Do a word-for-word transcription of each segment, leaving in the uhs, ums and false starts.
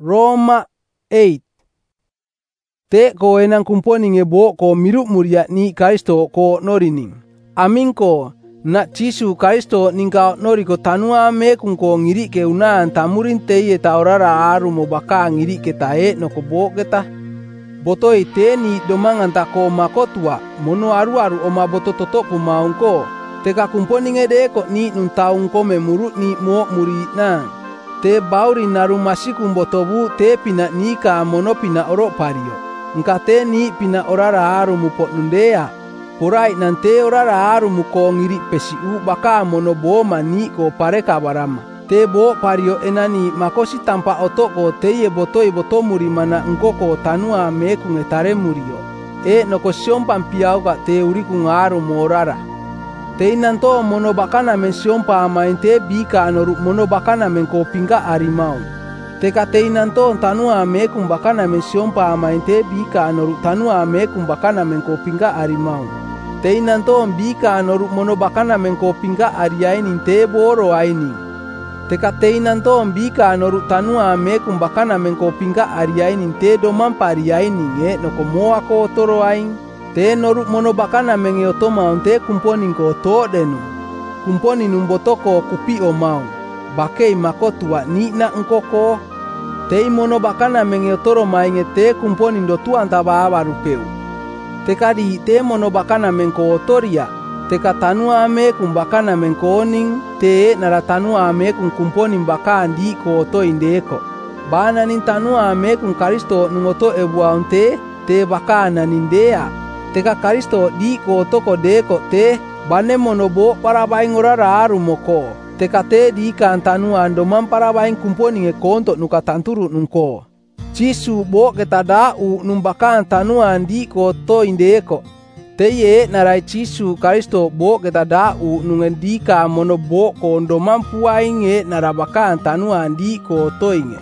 Roma eight. Te ko enang kumponi nge bo ko miru muria ni Kristo ko norining. Amin ko na Jisu Kristo ningka nori ko tanua me kung ko ngiri ke unaan tamurin te ye ta orara aru mo baka ngiri ke tae no ko bo kita. Botoi te ni domangan ta ko makotua mono aru aru oma boto toto pumaung ko. Teka kumponi nge de ko ni nun taung ko me muru ni mo muri na. Te bauri naru masikum botobu te pina nika mono pina oro pario. Nka te ni pina orara aru mupo nundea. Purai nante orara aru muko ngiri pesiu baka mono bo mani ko pareka barama. Te bo pario enani makosi tampa otoko te ye botoi botomuri mana ngkoko tanua meku ngetare murio. E noko siompan piauka te uriku ngaru mo orara. Te inanto mono bakana men siompa amain te bika anoru mono bakana men ko pinga arimau. Teka te inanto tanua mekum bakana men siompa amain te bika anoru tanua mekum bakana men ko pinga arimau. Te inanto bika anoru mono bakana men ko pinga ariainin te boro aini. Teka te inanto bika anoru tanua mekum bakana men ko pinga ariainin te domampa ariainin e noko moa ko toro ain. Te noru mono bakana men e otoma te kumponin ko to denu. Kumponin umbotoko kupi o mau. Bakei makotua ni na ngkoko. Te mono bakana men e otoro mainge te kumponin do tuan taba abarupeu. Teka di te mono bakana men ko otoria. Teka tanua ame kum bakana men ko oning. Te nara tanua ame kum kumponin baka andi ko oto indeko. Bana nin tanua ame kum Kristo nungoto ebua unte. Te baka nanindea. Teka Kristo di ko toko deko te bane monobo para baing orara aru moko. Teka te di kan tanua andoman para baing kumponi nge konto nuka tanturu nungko. Jisu bo kita dau numbakan tanua di ko to indeko. Te ye narai Jisu Kristo bo kita dau nungendika monobo ko ondoman puaing e narabakan tanua di ko to inge.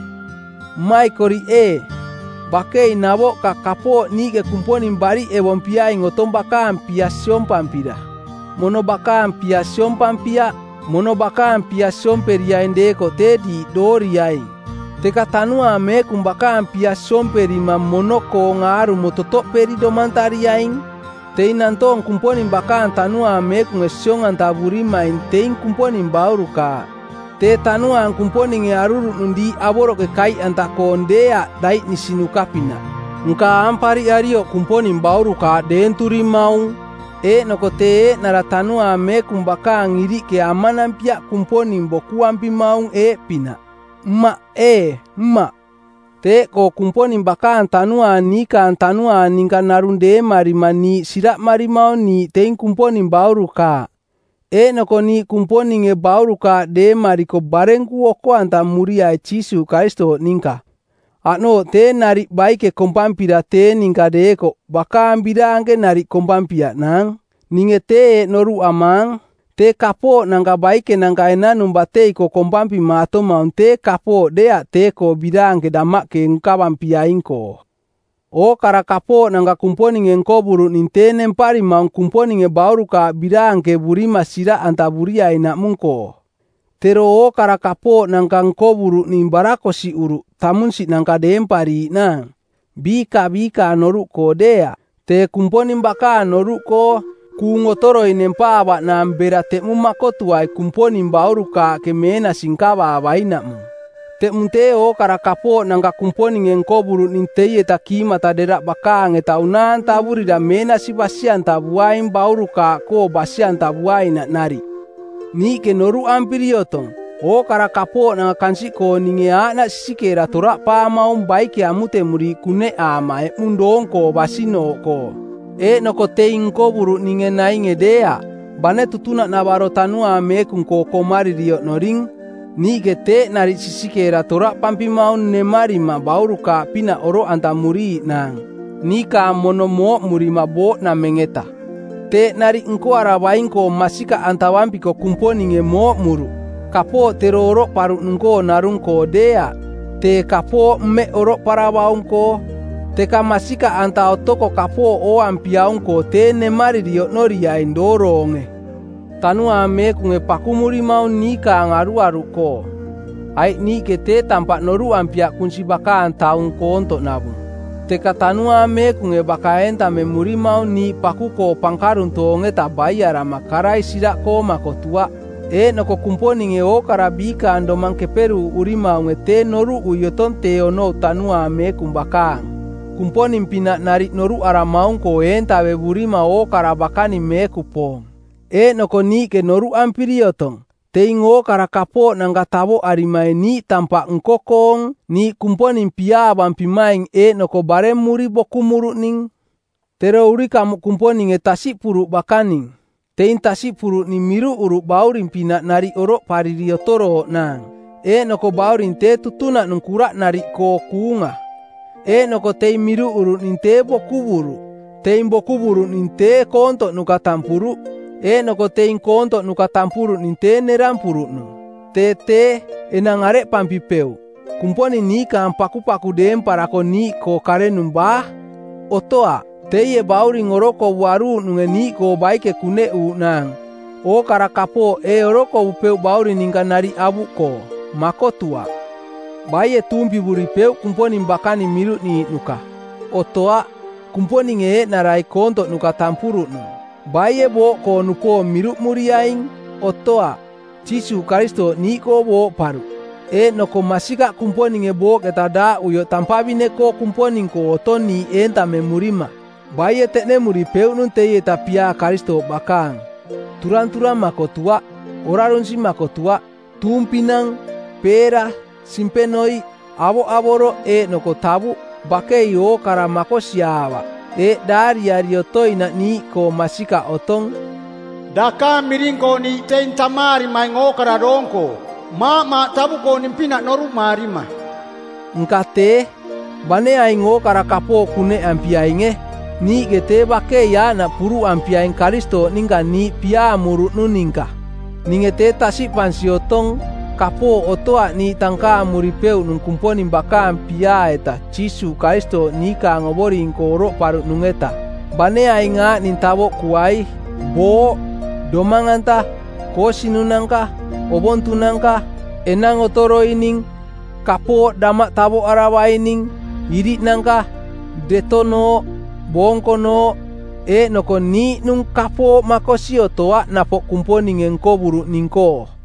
Mai kori e. Bakei nabo kakapo ni ke kumponin bari e wompia ingotom baka ampia siompa ampida. Mono baka ampia siompa ampia, mono baka ampia siomperia indeko te di doriai. Teka tanua me kumbaka ampia siomperi ma monoko ngaru mototo peri domantariain. Te inanton kumponin baka tanua me kung esiongan taburi main tein kumponin bauruka. Te tanua ang kumponing e aruru nundi aboro ke kai antako ondea dait ni sinukapina. Nka ampari ario kumponing bauru ka denturi maung. E noko te e nara tanua me kumbaka ngiri ke amanampia kumponing bokuampi maung e pina. Ma e ma. Te ko kumponing baka tanua nika tanua ninka narunde marimani sirak marimau ni tein kumponing bauru ka. E noko ni kumponing e bauruka de mariko barengku oko anta muria e Jisu Kristo ninka. Ano te nari baike kompampira te ninka deko baka ambira ange nari kompampia nang. Ninge te noru amang. Te kapo nangka baike nangka enanum batei ko kompampi mato maun te kapo dea te ko bira ange damak ke ngkawampia inko. O kara kapo nangka kumponing e nkoburu ninte nempari maung kumponing e bauruka bidang ke burima sira antaburia ina mungko. Tero o kara kapo nangka nkoburu nimbarako si uru tamun si nangka deempari na. Bika bika noru ko dea. Te kumponing baka noru ko kungotoro inempa awa na berate mumakotuai kumponing bauruka ke mena singkawa awaina mu. Te munte o kara kapo nangka kumponing engkoburu ninteye takima tadera bakang eta unan taburi da mena si basian tabuain bauruka ko basian tabuain na nari. Ni ke noru ampiriotong. O kara kapo nangka kansi ko ninge anak sikera torak pa maung baike amute muri kune ama e mundong ko basino ko. E noko te ingkoburu ninge nainge dea. Bane tutuna nabaro tanua mekung ko komari rio noring. Ni gete nari sisikera torak pampi maun ne marima bauruka pina oro antamuri nang. Ni ka monomo murima bo na mengeta. Te nari engko arabain ko masika antawampi ko kumponing e mo muru. Kapo tero oro paru nungko narung ko dea. Te kapo me oro parabaung ko. Te ka masika anta otoko kapo o ampiaung ko te ne mari dio noria indoronge. Tanua me kung e pakumuri mau nika ngaru-aru ko. ai ni kete tampak noru ampia kunci bakaan taung konto nabung. Teka tanua me kunge bakaenta memuri mau ni pakuko pangkarun tonge ta bayar makarai sidak ko makotua. E noko kumponi nge o karabika ando mangkeperu urima unge te noru uyoton te ono tanua me kumbakang. Kumponi mpina narik noru aramaung ko enta weburima o karabakani me kupong. E noko ni ke noru ampiriotong. Te ingo karakapo nanggatabo arimai ni tampak ngkokong ni kumponi mpia bampimaing e noko bare muri bokumuru ning. Tero uri kamu kumponi nge tasik puru bakaning. Tein tasik puru ni miru uru baurin pina nari oro paririotoro nang. E noko baurin te tutuna nungkura nari ko kuunga. E noko tein miru uru ninte bokuburu. Tein bokuburu ninte konto nukatampuru. E noko tein konto nukatampuru ninte nerampuru nu. Te te enangare pampipeu. Kumponi ni kan paku-paku dem parako ni ko kare numbah. Otoa. Teye bauri ngoroko waru nungeni ko baike kune u nang. O karakapo e oroko upeu bauri ningkanari abu ko. Makotua. Baye tumpi buripeu kumponi mbakani miru ni nuka. Otoa. Kumponi nge narai konto nuka tampuru nu. Baye bo ko nupo miru muriaing. Otoa. Cisu Karisto ni ko bo paru. E noko masika kumponi nge bo ketada uyo tampabine ko kumponi ko otoni enta memurima. Baye tekne muripeu nun teye tapia Karisto bakang. Turan-turan makotua, orarunsi makotua, tumpinang, pera, simpenoi, abo-aboro e noko tabu, bakei o karamako siawa. E dari ariotoi na ni ko masika otong. Daka miringko ni tein tamari maingo kararongko, ma ma tabu ko nimpina noru marima. Ngkate, bane aingo karakapo kune ampiainge. Ni gete bake ya na puru ampiaing Karisto ningka ni pia murut nu ningka. Ningete tasik pansiotong kapo otoa ni tangka muripeu nung kumponi baka pia eta Cisu Karisto nika ngobori ngkoro parut nungeta. Bane ainga nintabo kuai bo domanganta kosinunangka obontunangka enang otoro ining kapo damak tabo arawa ining irit nangka detono bongko no e noko ni nung kapo makosio toa napok kumponi ngengko buru ningko.